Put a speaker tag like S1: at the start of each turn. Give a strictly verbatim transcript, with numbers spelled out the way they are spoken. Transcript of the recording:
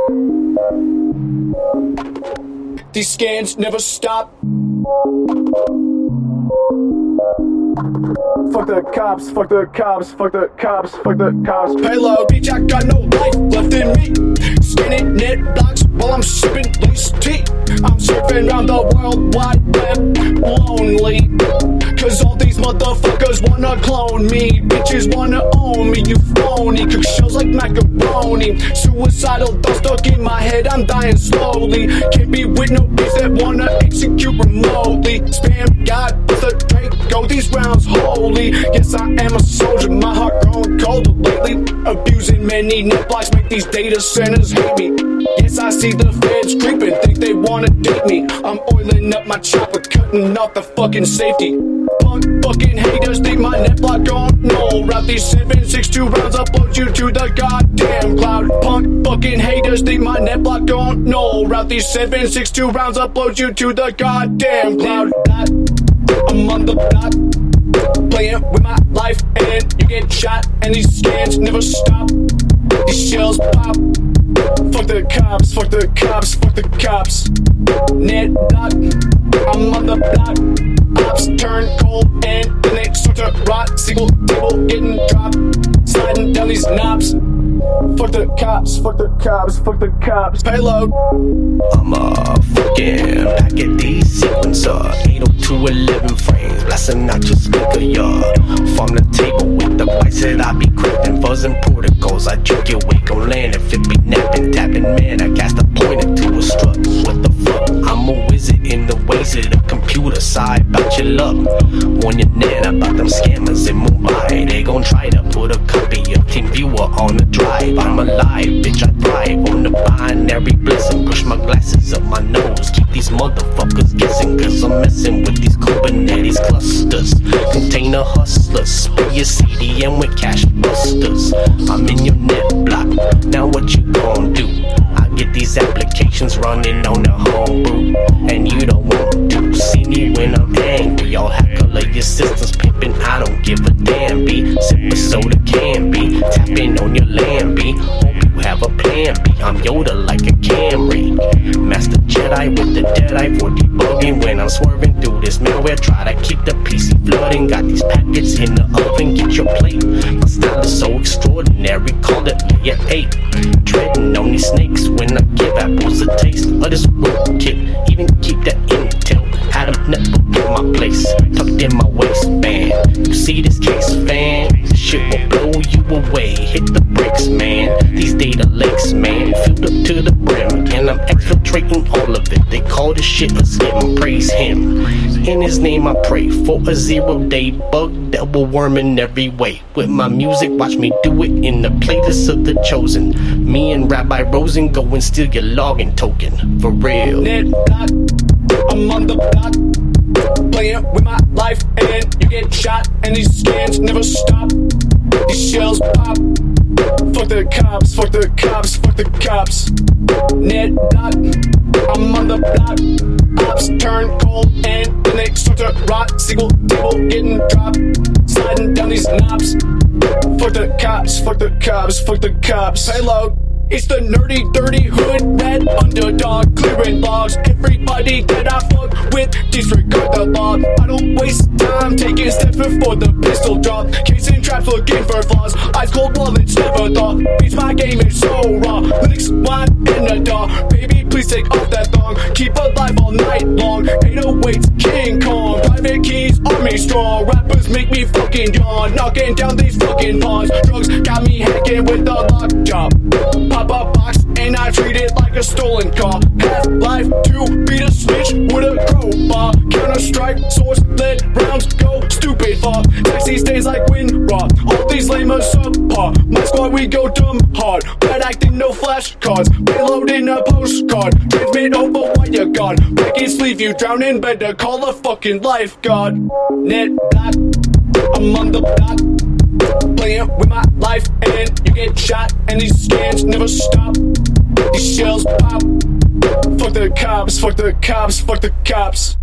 S1: These scans never stop.
S2: Fuck the cops, fuck the cops, fuck the cops, fuck the cops.
S1: Payload, bitch, I got no life left in me. Skinning net blocks while I'm sipping loose tea. I'm surfing around the world wide web, lonely. Cause all these motherfuckers wanna clone me. Bitches wanna own me, you phony. Cook shells like macaroni. Suicidal thoughts stuck in my head, I'm dying slowly. Can't be with no bitch that wanna execute remotely. Spam God with a Drake, go these rounds holy. Yes, I am a soldier, my heart growing colder lately. Abusing many net blocks make these data centers hate me. Yes, I see the feds creeping, think they wanna date me. I'm oiling up my chopper, cutting off the fucking safety. Punk fucking haters think my net block gone no. Route these seven six two rounds, upload you to the goddamn cloud. Punk fucking haters think my net block gone no. Route these seven six two rounds, upload you to the goddamn cloud. I'm on the block, playing with my life, and you get shot, and these scans never stop. These shells pop. Fuck the cops, fuck the cops, fuck the cops. Net block, I'm on the block. Ops turn cold and then they start to rot. Single table getting dropped, sliding down these knobs. Fuck the cops, fuck the cops, fuck the cops. Payload.
S3: I'm a fucking packet D sequencer. eight oh two eleven frames, blasting out your speaker, yeah. Farm the table with the bites that I be crafting. Buzzing protocols, I juke your wake on land. If it be napping, tapping, man, I cast a pointer to a strut. What the fuck? I'm a wizard in the ways of the computer side. About your luck, warn your net about them scammers in Mumbai. They gon' try to put a copy of TeamViewer on the drive. I'm alive, bitch, I thrive on the binary blessing. Push my glasses up my nose, keep these motherfuckers guessing. Cause I'm messing with these Kubernetes clusters. Container hustlers, spray your C D M with cash busters. I'm in your net block, now what you gon' do? I get these applications running on the homebrew, and you don't want to see me when I'm angry. Y'all hack color your systems pimping, I don't give a damn. Be sipping soda can be, tapping on your land be. Hope you have a plan B, I'm Yoda like a Camry. Master Jedi with the Deadeye for debugging. When I'm swerving through this malware, try to keep the P C flooding. Got these packets in the oven, get your plate. My style is so extraordinary, call it layer eight. Treading on these snakes when I give apples a taste of this rootkit. Even keep that intel, had a netbook in my place, tucked in my waistband. You see this case, fan? This shit will blow you away. Hit the bricks, man. These data lakes, man, filled up to the brim, and I'm exfiltrating all of it. They call this shit a scam, praise him. In his name I pray for a zero day bug double worm in every way. With my music, watch me do it in the playlist of the chosen. Me and Rabbi Rosen go and steal your login token, for real.
S1: Net block, I'm on the block, playing with my life, and you get shot, and these scans never stop. These shells pop. Fuck the cops, fuck the cops, fuck the cops. Net block, I'm on the block. Ops turn cold and then they start to rot. Single table getting dropped, sliding down these knobs. Fuck the cops, fuck the cops, fuck the cops. Payload. It's the nerdy, dirty hood, red underdog, clearing logs. Everybody that I fuck with, disregard the law. I don't waste time taking steps before the pistol drop. Casing traps looking for flaws. Ice cold wallets, never thought. Beats my game is so raw. Lyrics wide in the dark. Baby, please take off that thong. Keep alive all night long. eight oh eight's King Kong. Private keys, army strong. Rappers make me fucking yawn. Knocking down these fucking pawns. Drugs got me hacking with the lockjaw. Pop a box and I treat it like a stolen car. Half-Life two, beat a snitch with a crowbar. Counter-Strike, source, lead rounds, go stupid far. Taxi stays like wind raw. All these lame are subpar. My squad, we go dumb hard. Bad acting, no flashcards. Payload in a postcard. Transmit over wire guard. Break his sleeve, you drown in bed to call a fucking lifeguard. Net block, I'm on the block, playing with my life, and you get shot, and these scans never stop. These shells pop. Fuck the cops, fuck the cops, fuck the cops.